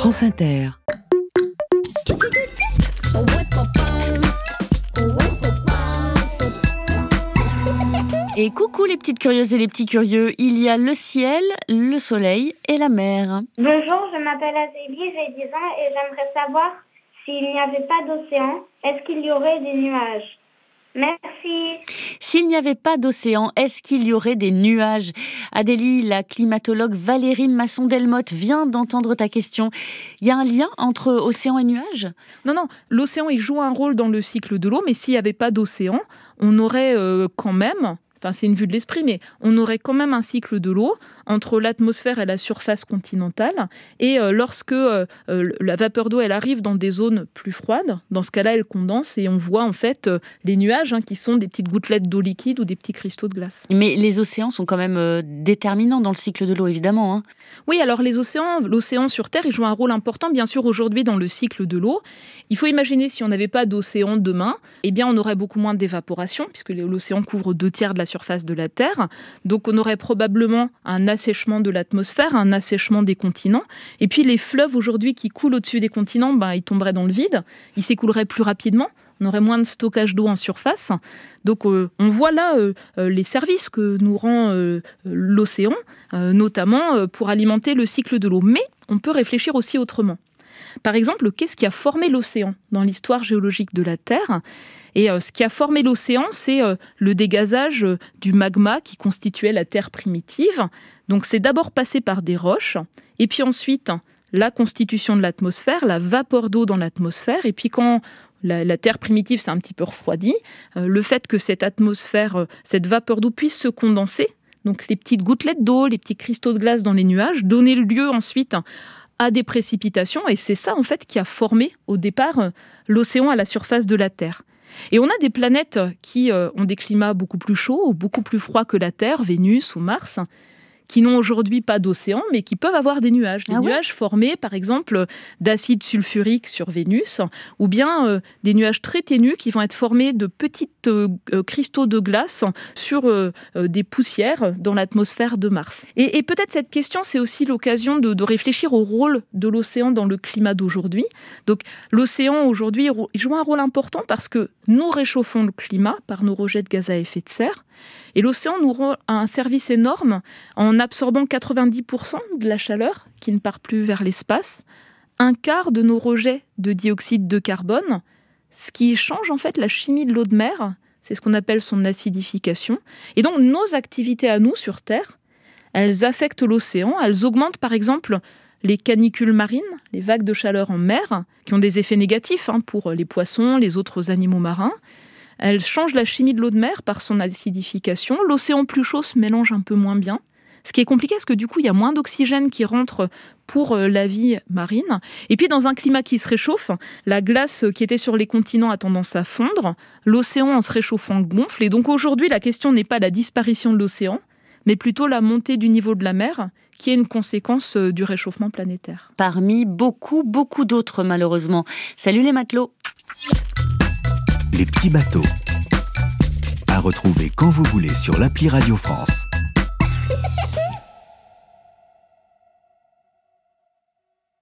France Inter. Et coucou les petites curieuses et les petits curieux, il y a le ciel, le soleil et la mer. Bonjour, je m'appelle Azélie, j'ai 10 ans et j'aimerais savoir s'il n'y avait pas d'océan, est-ce qu'il y aurait des nuages? Merci. S'il n'y avait pas d'océan, est-ce qu'il y aurait des nuages? Adélie, la climatologue Valérie Masson-Delmotte vient d'entendre ta question. Il y a un lien entre océan et nuages? Non, l'océan il joue un rôle dans le cycle de l'eau, mais s'il n'y avait pas d'océan, on aurait quand même... Enfin, c'est une vue de l'esprit, mais on aurait quand même un cycle de l'eau entre l'atmosphère et la surface continentale. Et lorsque la vapeur d'eau elle arrive dans des zones plus froides, dans ce cas-là, elle condense et on voit en fait les nuages qui sont des petites gouttelettes d'eau liquide ou des petits cristaux de glace. Mais les océans sont quand même déterminants dans le cycle de l'eau, évidemment. Oui, alors l'océan sur Terre, il joue un rôle important, bien sûr, aujourd'hui dans le cycle de l'eau. Il faut imaginer si on n'avait pas d'océan demain, eh bien on aurait beaucoup moins d'évaporation, puisque l'océan couvre 2/3 de la surface de la Terre. Donc on aurait probablement un assèchement de l'atmosphère, un assèchement des continents. Et puis les fleuves aujourd'hui qui coulent au-dessus des continents, ils tomberaient dans le vide, ils s'écouleraient plus rapidement. On aurait moins de stockage d'eau en surface. Donc on voit là les services que nous rend l'océan, notamment pour alimenter le cycle de l'eau. Mais on peut réfléchir aussi autrement. Par exemple, qu'est-ce qui a formé l'océan dans l'histoire géologique de la Terre ? Et ce qui a formé l'océan, c'est le dégazage du magma qui constituait la Terre primitive. Donc c'est d'abord passé par des roches, et puis ensuite la constitution de l'atmosphère, la vapeur d'eau dans l'atmosphère, et puis quand la Terre primitive s'est un petit peu refroidie, le fait que cette atmosphère, cette vapeur d'eau puisse se condenser, donc les petites gouttelettes d'eau, les petits cristaux de glace dans les nuages, donner lieu ensuite à des précipitations, et c'est ça en fait qui a formé au départ l'océan à la surface de la Terre. Et on a des planètes qui ont des climats beaucoup plus chauds ou beaucoup plus froids que la Terre, Vénus ou Mars, qui n'ont aujourd'hui pas d'océan, mais qui peuvent avoir des nuages. Des nuages formés, par exemple, d'acide sulfurique sur Vénus, ou bien des nuages très ténus qui vont être formés de petits cristaux de glace sur des poussières dans l'atmosphère de Mars. Et peut-être cette question, c'est aussi l'occasion de réfléchir au rôle de l'océan dans le climat d'aujourd'hui. Donc l'océan, aujourd'hui, il joue un rôle important parce que nous réchauffons le climat par nos rejets de gaz à effet de serre. Et l'océan nous rend un service énorme en absorbant 90% de la chaleur qui ne part plus vers l'espace, un quart de nos rejets de dioxyde de carbone, ce qui change en fait la chimie de l'eau de mer, c'est ce qu'on appelle son acidification. Et donc nos activités à nous sur Terre, elles affectent l'océan, elles augmentent par exemple les canicules marines, les vagues de chaleur en mer, qui ont des effets négatifs pour les poissons, les autres animaux marins. Elle change la chimie de l'eau de mer par son acidification. L'océan plus chaud se mélange un peu moins bien. Ce qui est compliqué, parce que du coup, il y a moins d'oxygène qui rentre pour la vie marine. Et puis, dans un climat qui se réchauffe, la glace qui était sur les continents a tendance à fondre. L'océan, en se réchauffant, gonfle. Et donc, aujourd'hui, la question n'est pas la disparition de l'océan, mais plutôt la montée du niveau de la mer, qui est une conséquence du réchauffement planétaire. Parmi beaucoup d'autres, malheureusement. Salut les matelots! Les petits bateaux. À retrouver quand vous voulez sur l'appli Radio France.